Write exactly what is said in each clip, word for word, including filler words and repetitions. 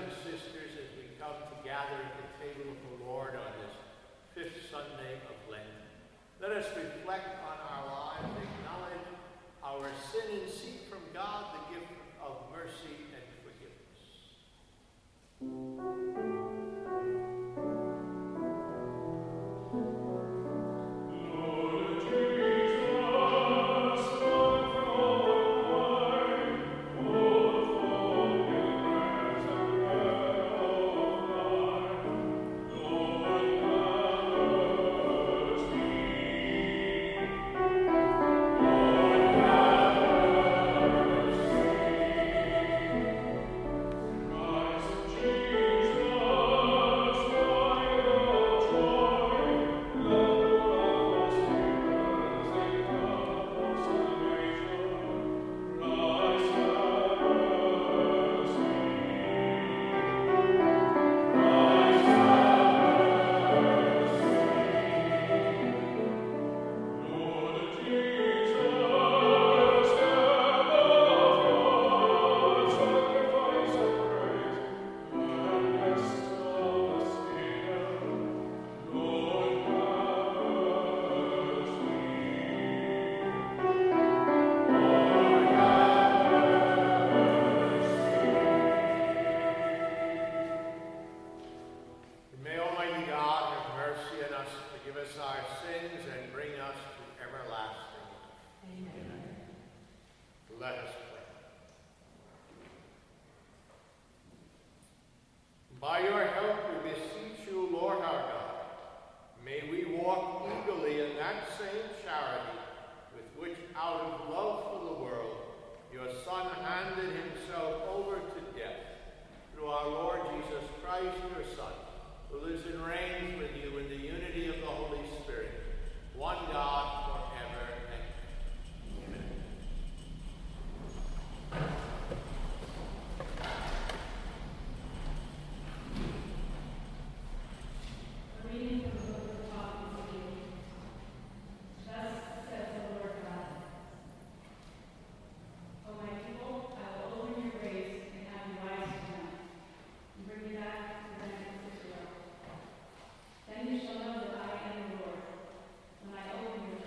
and sisters, as we come to gather at the table of the Lord on this fifth Sunday of Lent, let us reflect on our lives, acknowledge our sin, and seek from God the gift of mercy and forgiveness. By your help, we beseech you, Lord our God, may we walk eagerly in that same charity with which, out of love for the world, your Son handed himself over to death through our Lord Jesus Christ, your Son, who lives and reigns with you in the unity of the Holy Spirit, one God, forever and ever. Amen. Reading from the book of Proverbs. Thus says the Lord God, O my people, I will open your grace and have you rise to them, and bring you back to the land of Israel. Then you shall know that I am the Lord, when I open your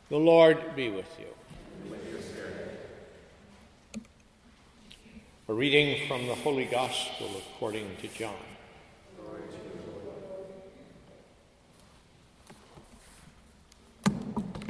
The Lord be with you. And with your spirit. A reading from the Holy Gospel according to John. Glory to you, Lord.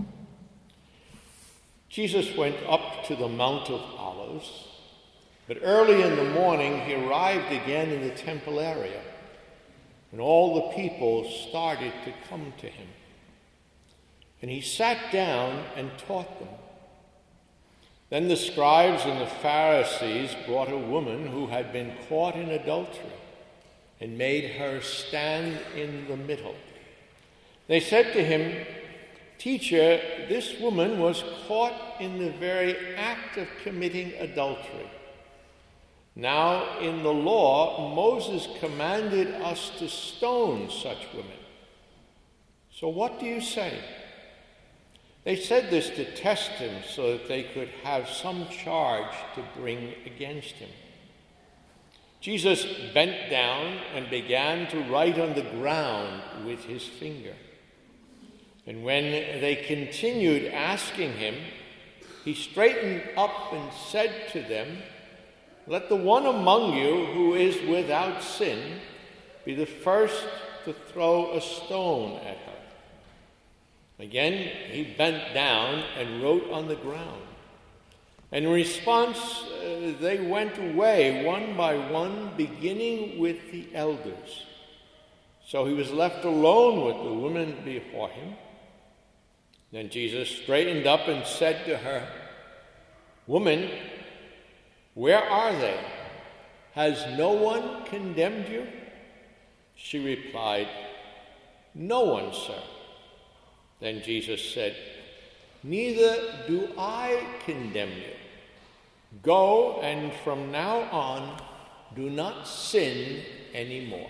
Jesus went up to the Mount of Olives, but early in the morning he arrived again in the temple area, and all the people started to come to him. And he sat down and taught them. Then the scribes and the Pharisees brought a woman who had been caught in adultery and made her stand in the middle. They said to him, "Teacher, this woman was caught in the very act of committing adultery. Now, in the law, Moses commanded us to stone such women. So what do you say?" They said this to test him so that they could have some charge to bring against him. Jesus bent down and began to write on the ground with his finger. And when they continued asking him, he straightened up and said to them, "Let the one among you who is without sin be the first to throw a stone at her." Again, he bent down and wrote on the ground. In response, uh, they went away one by one, beginning with the elders. So he was left alone with the woman before him. Then Jesus straightened up and said to her, "Woman, where are they? Has no one condemned you?" She replied, "No one, sir." Then Jesus said, "Neither do I condemn you. Go, and from now on, do not sin anymore."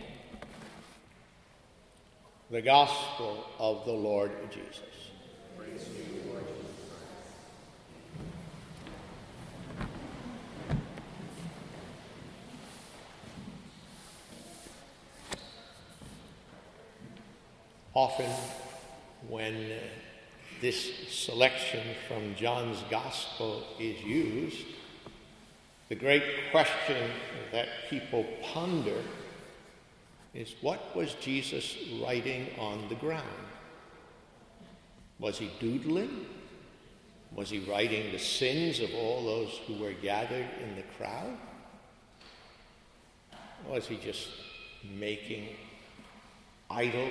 The Gospel of the Lord Jesus. Praise to you, Lord Jesus Christ. Often, when uh, this selection from John's Gospel is used, the great question that people ponder is, what was Jesus writing on the ground? Was he doodling? Was he writing the sins of all those who were gathered in the crowd? Or was he just making idle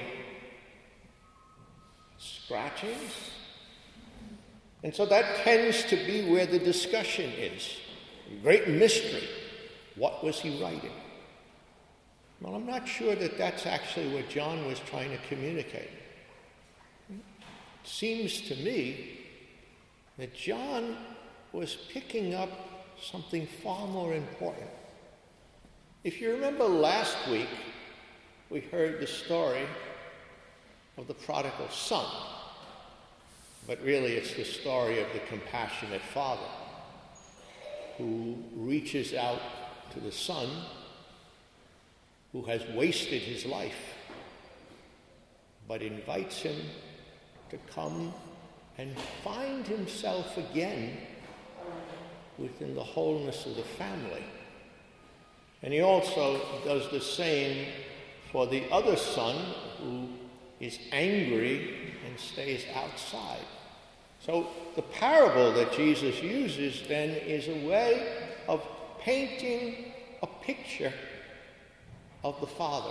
scratchings? And so that tends to be where the discussion is. Great mystery. What was he writing? Well, I'm not sure that that's actually what John was trying to communicate. It seems to me that John was picking up something far more important. If you remember last week, we heard the story of the prodigal son. But really it's the story of the compassionate father who reaches out to the son who has wasted his life, but invites him to come and find himself again within the wholeness of the family. And he also does the same for the other son who is angry and stays outside. So the parable that Jesus uses then is a way of painting a picture of the Father.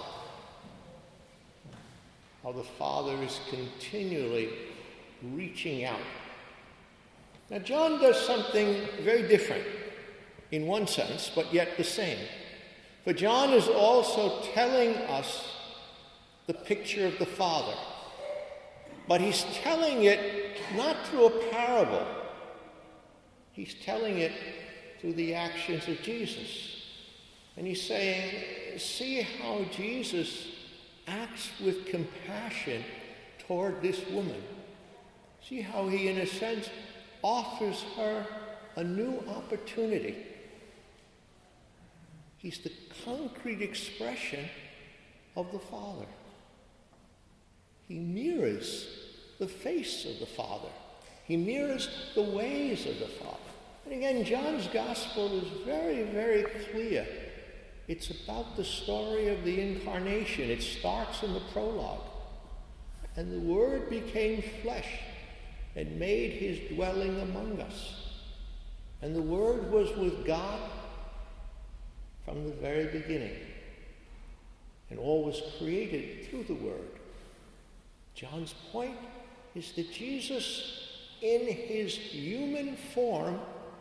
How the Father is continually reaching out. Now John does something very different in one sense, but yet the same. For John is also telling us the picture of the Father. But he's telling it not through a parable. He's telling it through the actions of Jesus. And he's saying, see how Jesus acts with compassion toward this woman. See how he, in a sense, offers her a new opportunity. He's the concrete expression of the Father. He mirrors the face of the Father He mirrors the ways of the Father. And again, John's gospel is very, very clear. It's about the story of the incarnation. It starts in the prologue. And the Word became flesh and made his dwelling among us. And the Word was with God from the very beginning. And all was created through the Word. John's point is that Jesus, in his human form,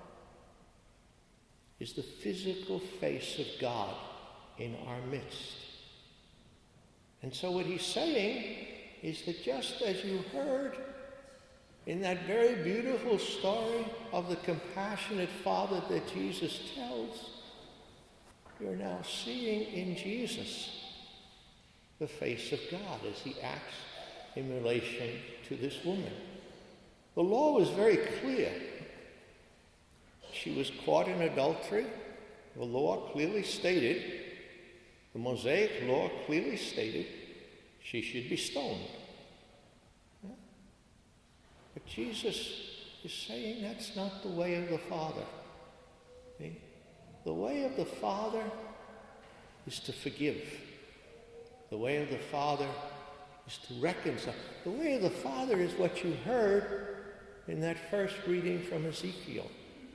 is the physical face of God in our midst. And so what he's saying is that just as you heard in that very beautiful story of the compassionate Father that Jesus tells, you're now seeing in Jesus the face of God as he acts in relation to this woman. The law was very clear. She was caught in adultery. The law clearly stated, the Mosaic law clearly stated, she should be stoned. Yeah? But Jesus is saying that's not the way of the Father. See? The way of the Father is to forgive. The way of the Father is to reconcile. The way of the Father is what you heard in that first reading from Ezekiel.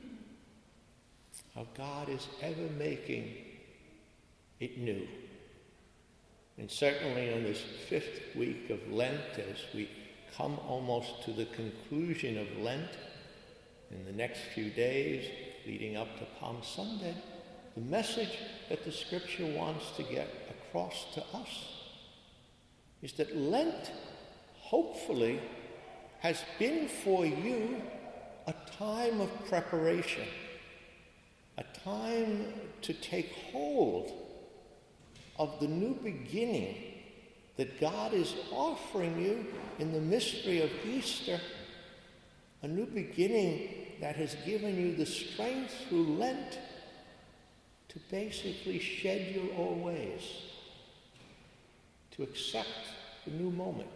How God is ever making it new. And certainly on this fifth week of Lent, as we come almost to the conclusion of Lent, in the next few days leading up to Palm Sunday, the message that the Scripture wants to get across to us is that Lent, hopefully, has been for you a time of preparation, a time to take hold of the new beginning that God is offering you in the mystery of Easter, a new beginning that has given you the strength through Lent to basically shed your old ways, to accept the new moment,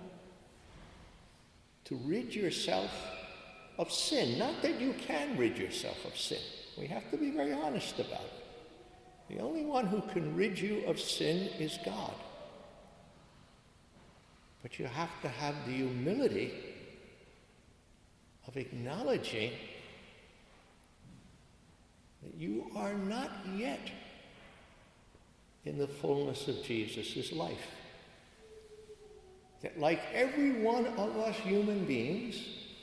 to rid yourself of sin. Not that you can rid yourself of sin. We have to be very honest about it. The only one who can rid you of sin is God. But you have to have the humility of acknowledging that you are not yet in the fullness of Jesus' life. That like every one of us human beings,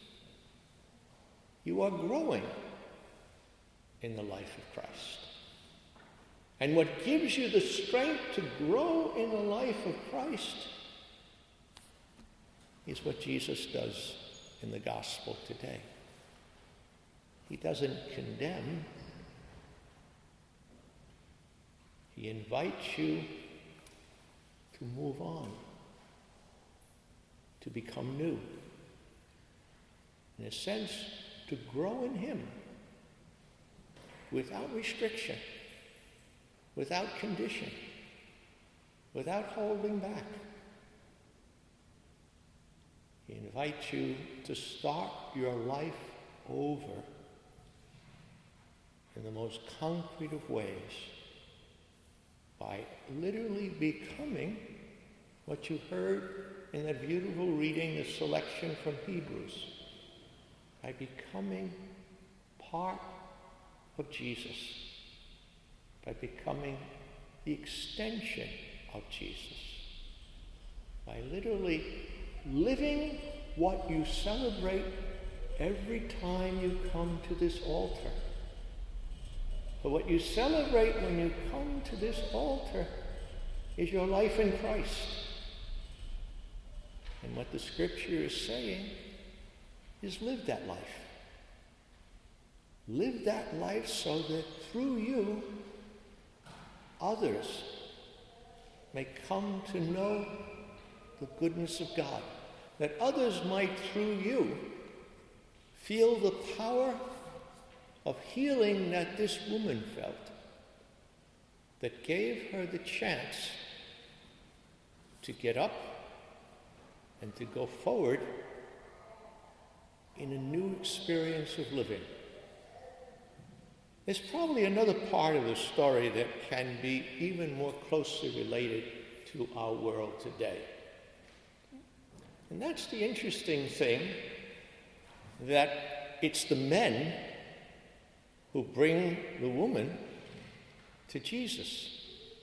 you are growing in the life of Christ. And what gives you the strength to grow in the life of Christ is what Jesus does in the gospel today. He doesn't condemn. He invites you to move on, to become new. In a sense, to grow in him without restriction, without condition, without holding back. He invites you to start your life over in the most concrete of ways by literally becoming what you heard in that beautiful reading, the selection from Hebrews, by becoming part of Jesus, by becoming the extension of Jesus, by literally living what you celebrate every time you come to this altar. But what you celebrate when you come to this altar is your life in Christ. And what the Scripture is saying is live that life. Live that life so that through you, others may come to know the goodness of God. That others might, through you, feel the power of healing that this woman felt, that gave her the chance to get up and to go forward in a new experience of living. There's probably another part of the story that can be even more closely related to our world today. And that's the interesting thing, that it's the men who bring the woman to Jesus.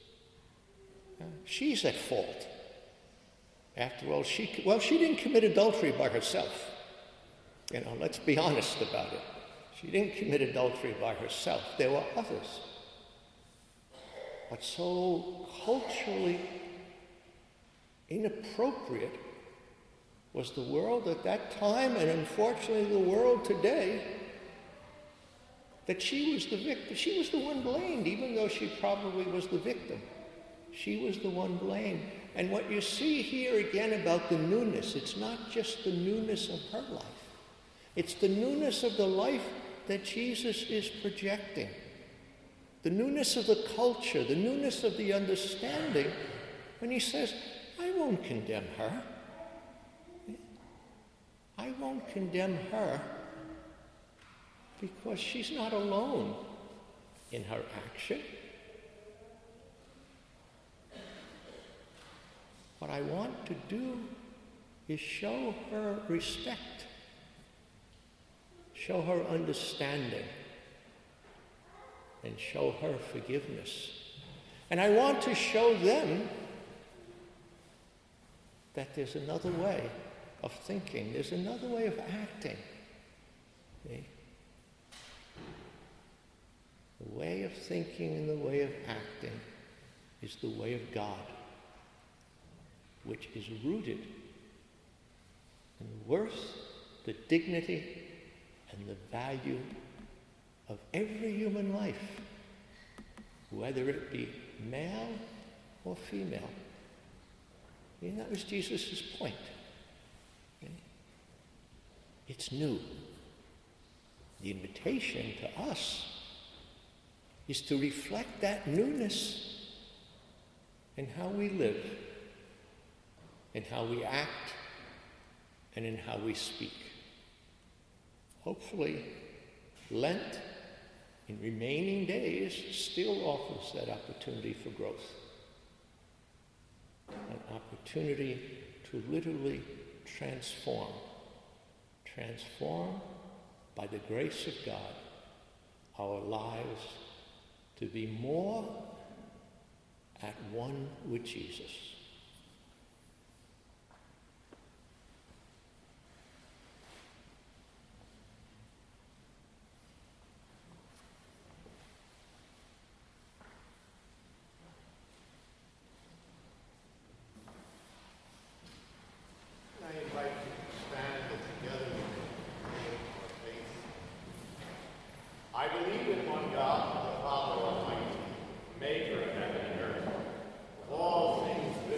She's at fault. After all, she, well, she didn't commit adultery by herself. You know, let's be honest about it. She didn't commit adultery by herself. There were others. But so culturally inappropriate was the world at that time, and unfortunately the world today, that she was the victim. She was the one blamed, even though she probably was the victim. She was the one blamed. And what you see here again about the newness, it's not just the newness of her life. It's the newness of the life that Jesus is projecting. The newness of the culture, the newness of the understanding, when he says, I won't condemn her. I won't condemn her because she's not alone in her action. What I want to do is show her respect, show her understanding, and show her forgiveness. And I want to show them that there's another way of thinking, there's another way of acting. See? The way of thinking and the way of acting is the way of God, which is rooted in the worth, the dignity, and the value of every human life, whether it be male or female. And that was Jesus' point. Okay? It's new. The invitation to us is to reflect that newness in how we live, in how we act, and in how we speak. Hopefully, Lent, in remaining days, still offers that opportunity for growth. An opportunity to literally transform. Transform, by the grace of God, our lives to be more at one with Jesus. I believe in one God, the Father Almighty, maker of heaven and earth, of all things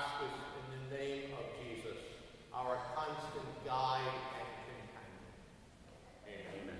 ask this in the name of Jesus, our constant guide and companion. Amen.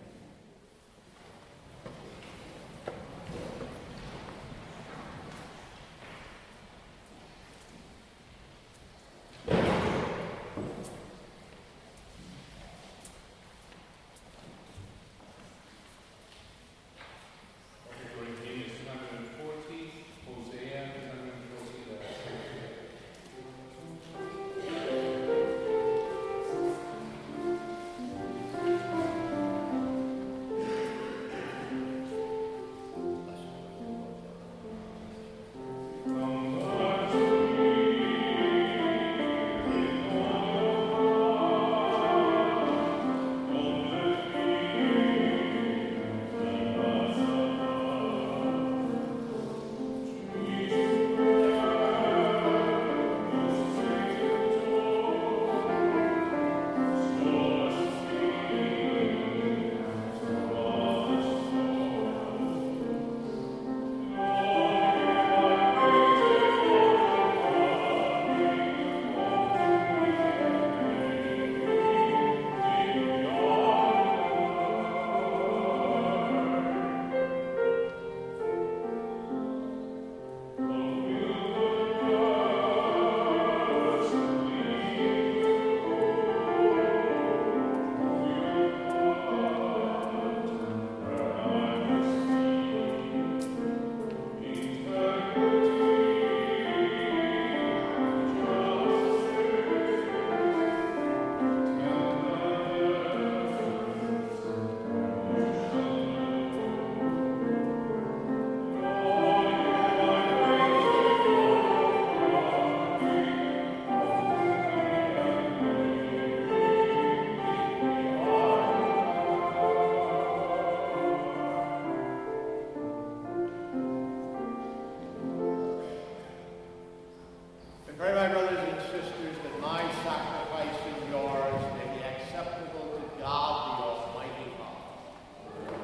Pray, my brothers and sisters, that my sacrifice and yours may be acceptable to God, the Almighty Father.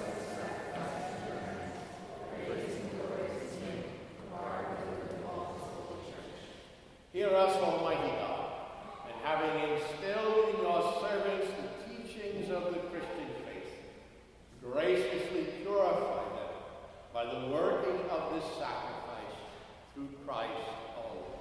Hear us, Almighty God, and having instilled in your servants the teachings of the Christian faith, graciously purify them by the working of this sacrifice through Christ our Lord.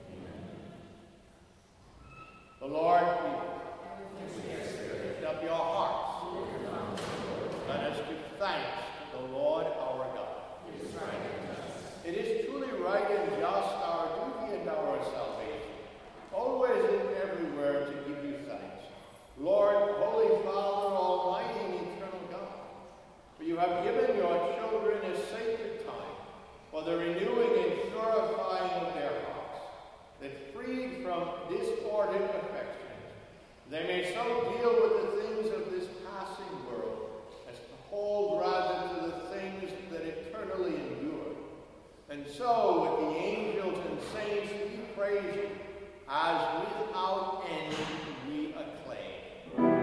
The Lord be with you. Lift up your hearts. Let us give thanks to the Lord our God. It is truly right and just, our duty and our salvation, always and everywhere to give you thanks. Lord, Holy Father, Almighty and eternal God, for you have given your children a sacred time for the renewing and purifying of their hearts, that freed from disordered affections, they may so deal with the things of this passing world as to hold rather to the things that eternally endure. And so with the angels and saints we praise you, as without end we acclaim.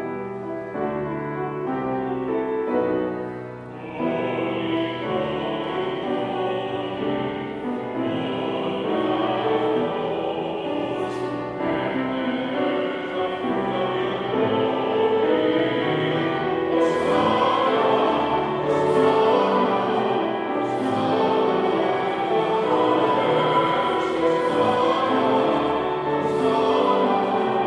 Amen.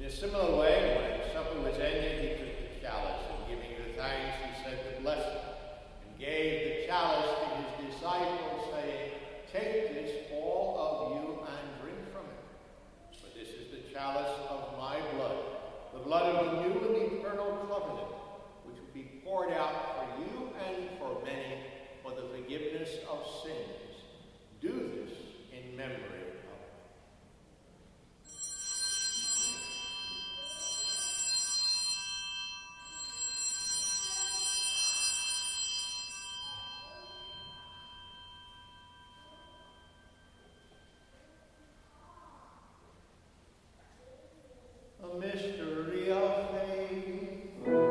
a similar way, when supper was ended, he took the chalice, and giving the thanks, he said the blessing, and gave the chalice to his disciples, saying, "Take this, all of you, and drink from it. For this is the chalice of my blood, the blood of the new and eternal covenant, which will be poured out for you and for many for the forgiveness of sins. Do this in memory of me." A mystery of faith.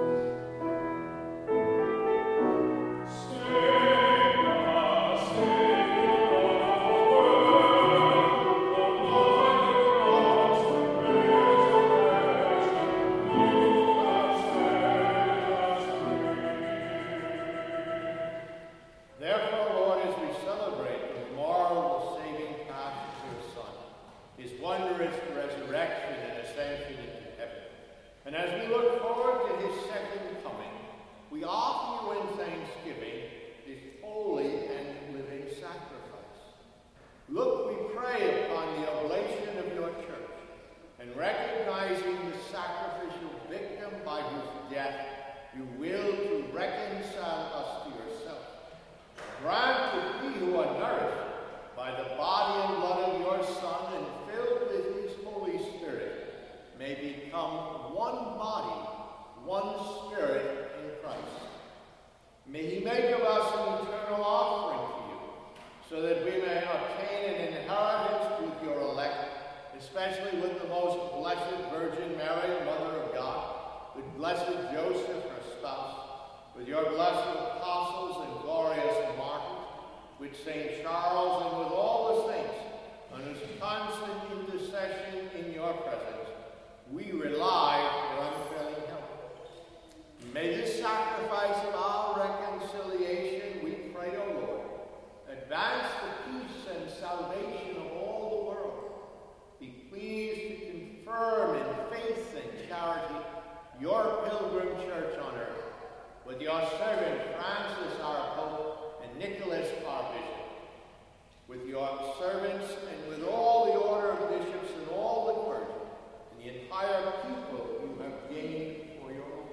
Therefore, Lord, as we celebrate the memorial of the saving passion of your Son, his wondrous resurrection and ascension into heaven, and as we look forward to his second coming, we offer you in thanksgiving his holy and living sacrifice. Look, we pray, upon the oblation of your church, and recognizing the sacrificial victim by whose death you will to reconcile us to yourself. Grant that we who are nourished by the body and blood of your Son and filled with his Holy Spirit may become one body, one spirit in Christ. May he make of us an eternal offering to you, so that we may obtain an inheritance with your elect, especially with the most blessed Virgin Mary, Mother of God, with blessed Joseph, her spouse, with your blessed apostles and glorious martyrs, with Saint Charles, and with all the saints, on whose constant intercession in your presence we rely for unfailing help. May this sacrifice of our reconciliation, we pray, O Lord, advance the peace and salvation of all the world. Be pleased to confirm in faith and charity your pilgrim church on earth, with your servant Francis, our Pope, and Nicholas, our Bishop, with your servants and with all the order of bishops and all the clergy, and the entire people you have gained for your own.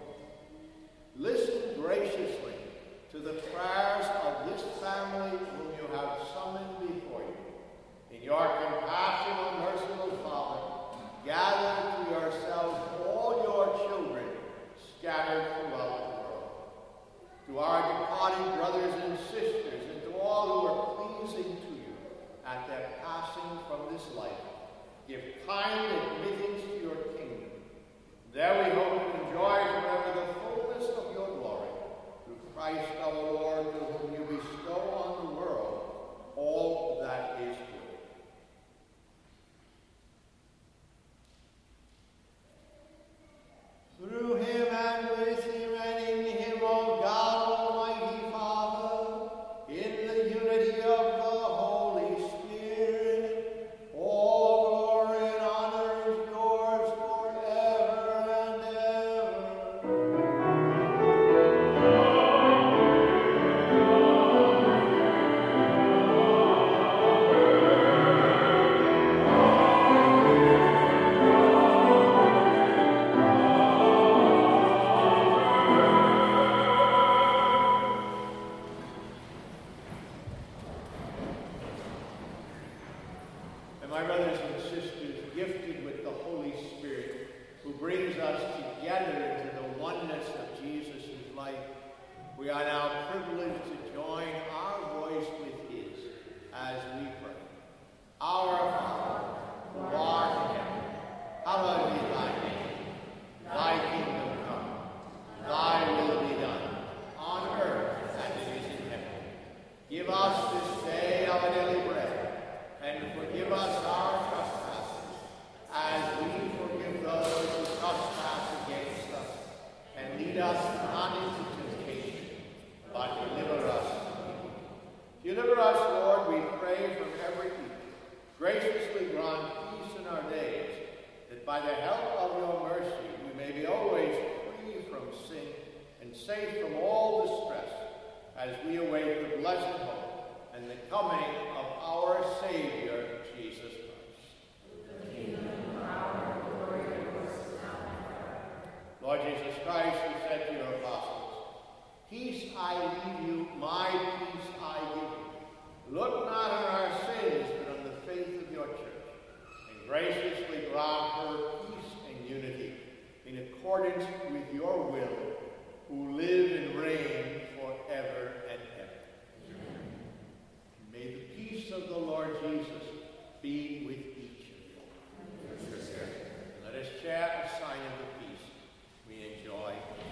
Listen graciously to the prayers of this family whom you have summoned before you. In your compassion, O merciful Father, gather to yourselves all your children scattered throughout the world. To our departing brothers and sisters, and to all who are pleasing to you at their passing from this life, give kind admittance to your kingdom. There we hope to enjoy forever the fullness of your glory, through Christ our Lord, to whom you bestow on the world all that is good. Through him and with him and in him, O God, Almighty Father, in the unity of the Holy Spirit, all glory and honor is yours forever and ever. And my brothers and sisters, gifted with the Holy Spirit, who brings us together into the oneness of Jesus' life, we are now privileged to join our voice with his as we pray. Our Father, who art in heaven, hallowed be thy name. Thy kingdom come, thy will be done, on earth as it is in heaven. Give us this day our daily bread, and forgive us our trespasses, as we forgive those who trespass against us. And lead us not into temptation, but deliver us by the help of your mercy, we may be always free from sin and safe from all distress, as we await the blessed hope and the coming of our Savior, Jesus Christ. The kingdom, power, glory, and yours now and forever. Lord Jesus Christ, who said to your apostles, "Peace I leave you, my peace I give you. Look not on our sins, but on the faith of your church, and graciously grant her peace and unity in accordance with your will, who live and reign forever and ever." Amen. May the peace of the Lord Jesus be with each of you. Amen. Let us share a sign of the peace we enjoy.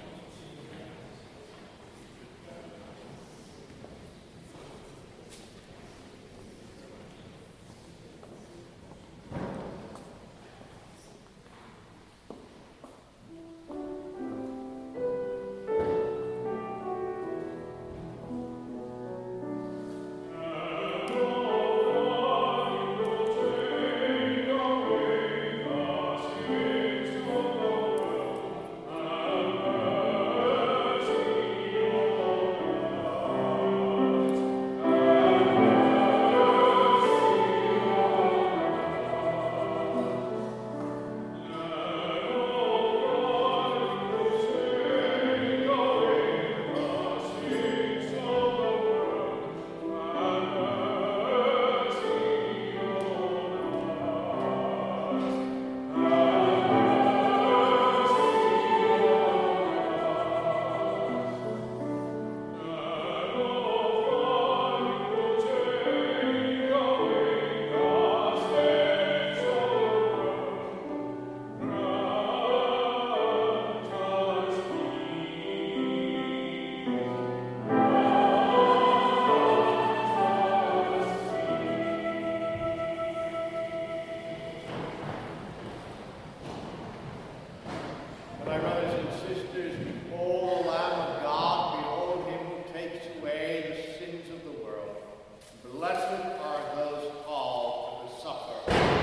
My brothers and sisters, behold the Lamb of God, behold him who takes away the sins of the world. Blessed are those called to the supper.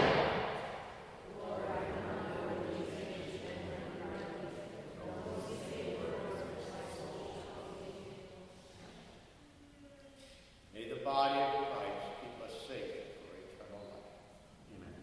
May the body of Christ keep us safe for eternal life. Amen.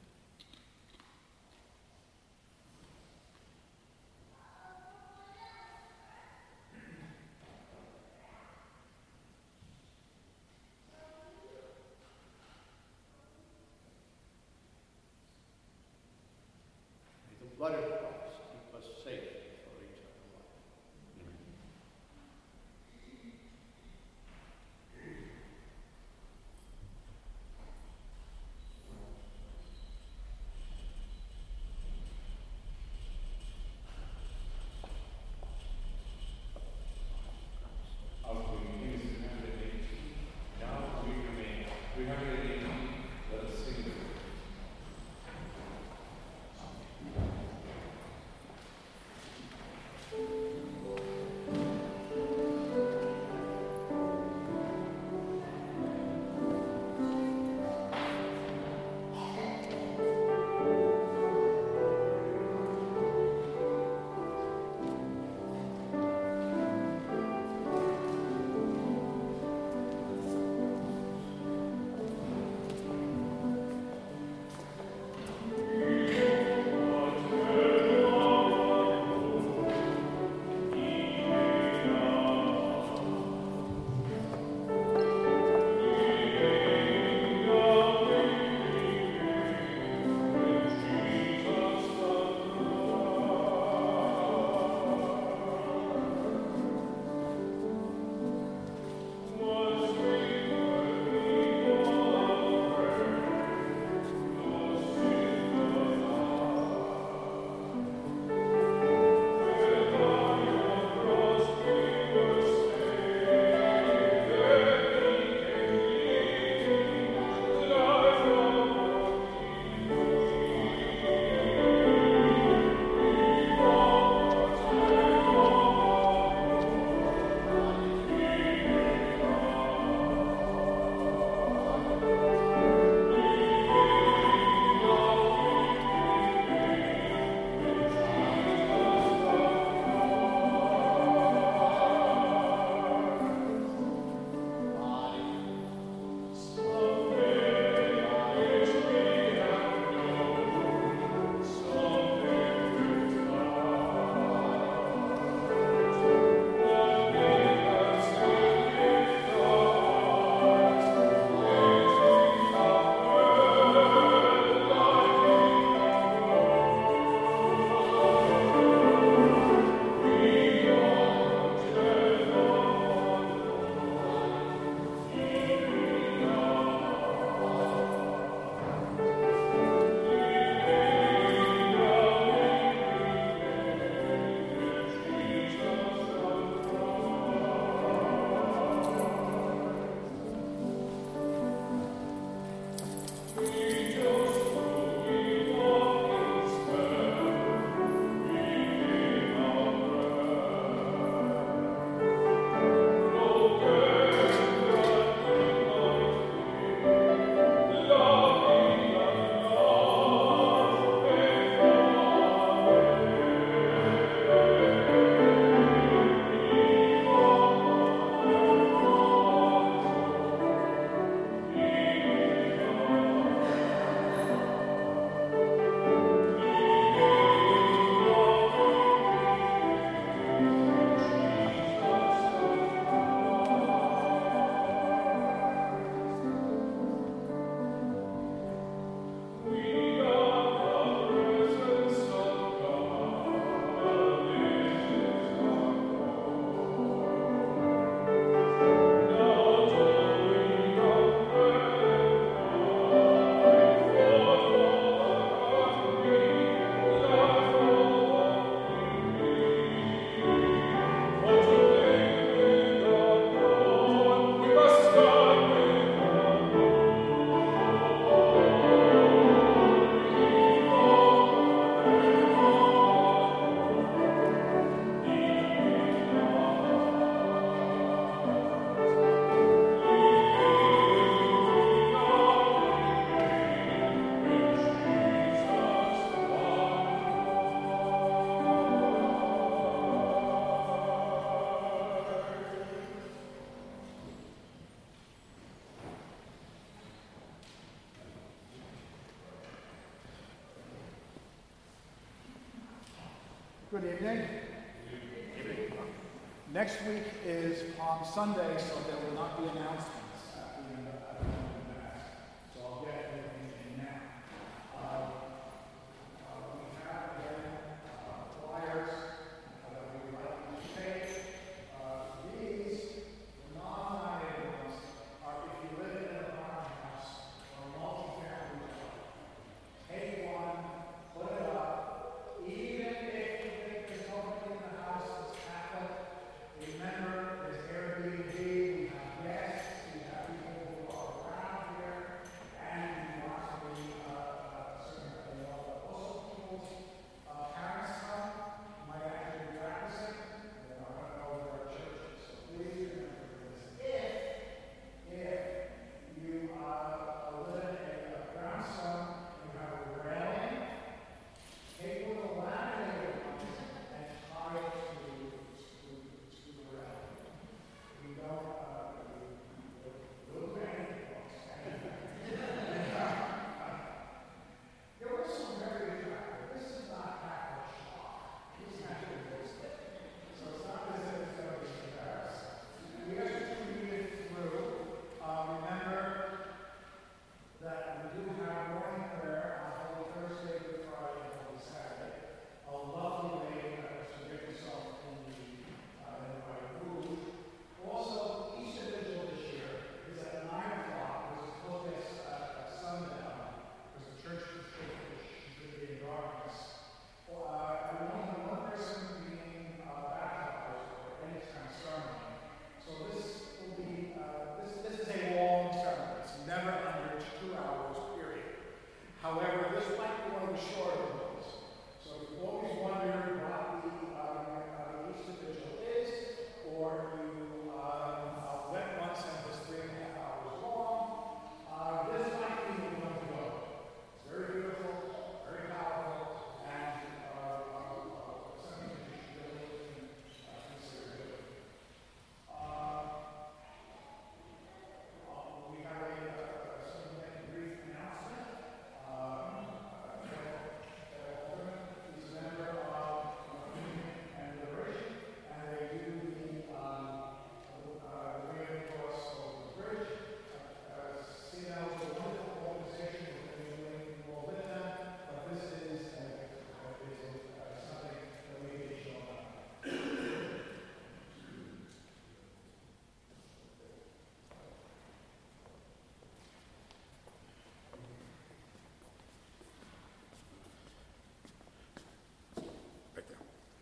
May the blood of Christ keep us safe for eternal life. Amen. Of whom he is three hundred eighteen, now we remain three hundred eighteen, let us sing the Good evening. Next week is Palm Sunday, so there will not be announcements at the end of at the end of Mass. So I'll get everything in now. Uh, uh, we have again uh, flyers uh, that we would like you to take. Uh, these non-nominated ones are if you live in a farmhouse or a multi-family home. Take one, put it up, even if you think there's nobody in the house that's Catholic. Remember, there's Airbnb, we have guests, we have people who are around here, and we want to be uh, uh, certain that they know that also people's uh, parents come, might actually be practicing, they are not know their churches. So please remember this. If, if you uh, live in a brownstone, you have a railing, take one of the laminated ones and tie it to to, to the railing. We don't, uh, we, we'll do anything else. There was some very attractive. This is not Catholic schlock. This is actually roasted. So it's not as if it's going to be embarrassing. We have to read it through. Uh, remember that we do have morning prayer on Holy Thursday, Good Friday, and Holy Saturday. A lovely way uh, to get yourself in the uh, in the right mood. Also, Easter Vigil this year is at nine o'clock. There's a focus at, at sundown because the church is should be in darkness. Well, uh, and we only have one person being uh, baptized or any kind of ceremony. So this will be uh, this this is a long ceremony. It's never under two hours period. However, this might be one of the shorter ones. So if you always wonder what the uh, uh, Easter Vigil is, or you um, uh, went once and it was three and a half hours long, uh, this might be the one to go. It's very beautiful, very powerful, and uh, uh, uh, something that you should really uh, consider doing. Uh, uh, we have a uh, something like a brief announcement. Um, uh, Carol Alderman is a member of Communion and Liberation, and they do the um, uh, Red Cross over the bridge. Uh, C N L is a wonderful organization. We're going to be doing more with them, but this is, uh, uh, is uh, something that we need to show up. Right there.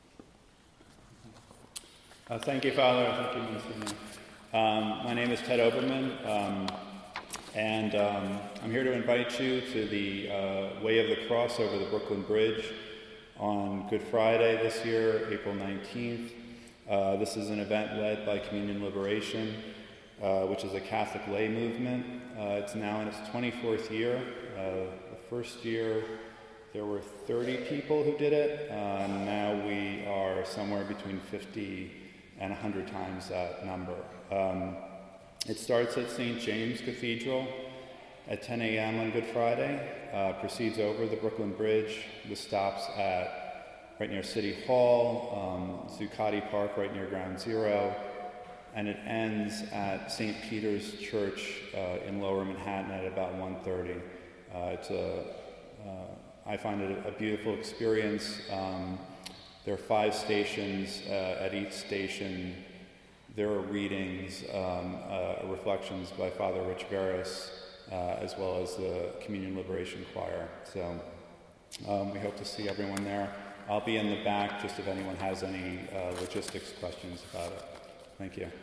Uh, thank you, Father. Thank you, Monsignor. Um, my name is Ted Oberman, um, and um, I'm here to invite you to the uh, Way of the Cross over the Brooklyn Bridge on Good Friday this year, April nineteenth. Uh, this is an event led by Communion Liberation, uh, which is a Catholic lay movement. Uh, it's now in its twenty-fourth year. Uh, the first year, there were thirty people who did it. Uh, now we are somewhere between fifty and one hundred times that number. Um, it starts at Saint James Cathedral at ten a.m. on Good Friday, uh, proceeds over the Brooklyn Bridge, with stops at right near City Hall, um, Zuccotti Park right near Ground Zero, and it ends at Saint Peter's Church uh, in Lower Manhattan at about one thirty. Uh, it's a, uh, I find it a beautiful experience. Um, there are five stations. Uh, at each station, there are readings, um, uh, reflections by Father Rich Veras, uh, as well as the Communion Liberation Choir. So um, we hope to see everyone there. I'll be in the back just if anyone has any uh, logistics questions about it. Thank you.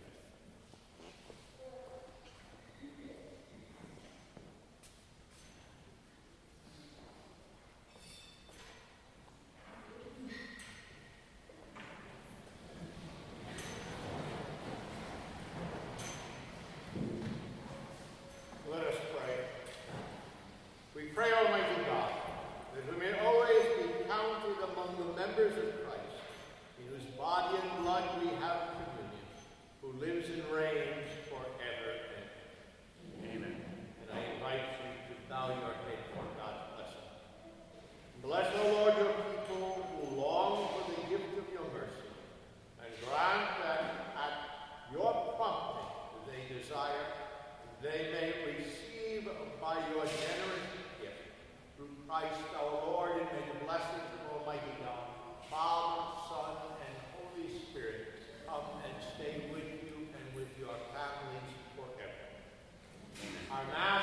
Let us pray. We pray, Almighty God, that we may always be counted among the members of Christ, in whose body and blood we have communion. are now